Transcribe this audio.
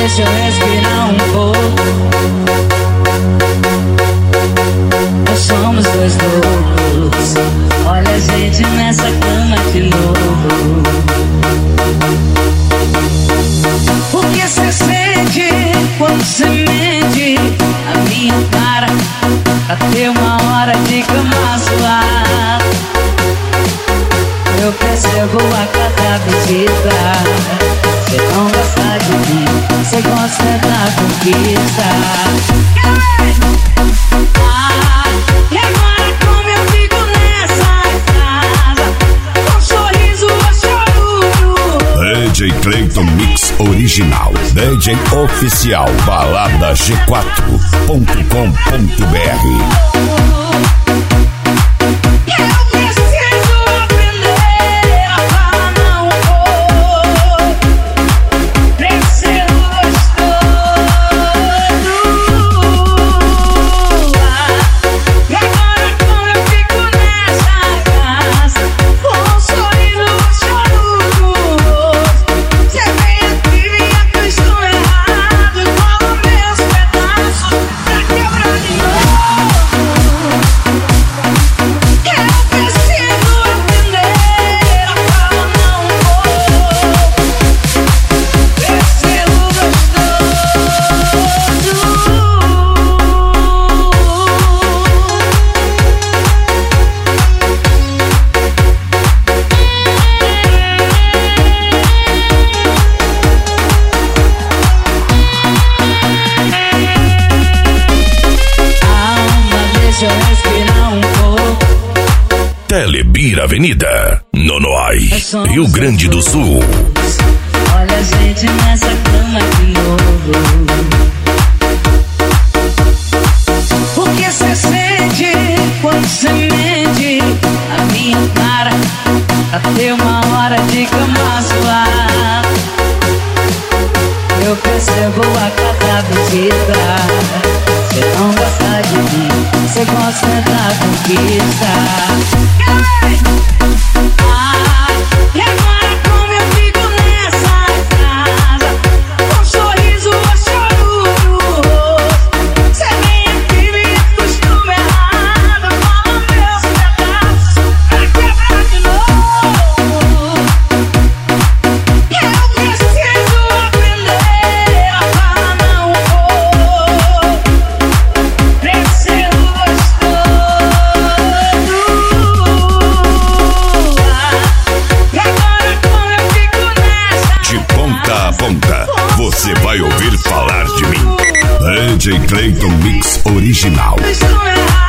deixa eu respirar um pouco. Nós somos dois loucos. Olha a gente nessa cama de novo. O que cê sente quando cê mente a minha cara? Pra ter uma hora de cama suar. Eu percebo a cada visita. Cê não gosta de mim, cê gosta da conquista. E agora como eu fico nessa casa, com um sorriso chorudo. DJ Clayton Mix Original, DJ Oficial, balada G4.com.br. Telebir Avenida, Nonoai, Rio Grande do Sul. Olha a gente nessa cama de novo. O que cê sente quando cê mente a minha cara? Pra ter uma hora de cama suar. Eu percebo a cada visita. Cê não gosta de mim, cê gosta da conquista. E agora como eu fico nessa casa, com um sorriso chorudo. Cê vem aqui me acostuma errado, fala meus pedaços pra quebrar de novo. Eu preciso aprender a falar não vou. Preciso você vai ouvir falar de mim. DJ Clayton Mix Original.